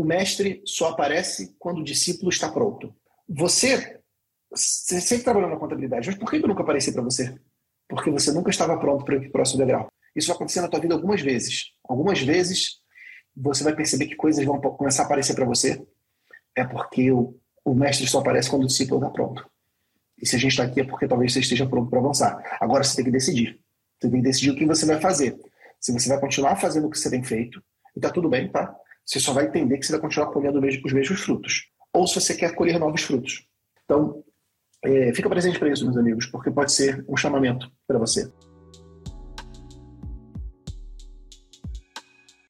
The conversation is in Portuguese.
o mestre só aparece quando o discípulo está pronto. Você sempre trabalhou na contabilidade, mas por que eu nunca apareci para você? Porque você nunca estava pronto para ir para o próximo degrau. Isso vai acontecer na tua vida algumas vezes. Algumas vezes você vai perceber que coisas vão começar a aparecer para você. É porque o mestre só aparece quando o discípulo está pronto. E se a gente está aqui é porque talvez você esteja pronto para avançar. Agora você tem que decidir. Você tem que decidir o que você vai fazer. Se você vai continuar fazendo o que você tem feito, e está tudo bem, tá? Você só vai entender que você vai continuar colhendo os mesmos frutos. Ou se você quer colher novos frutos. Então, fica presente para isso, meus amigos, porque pode ser um chamamento para você.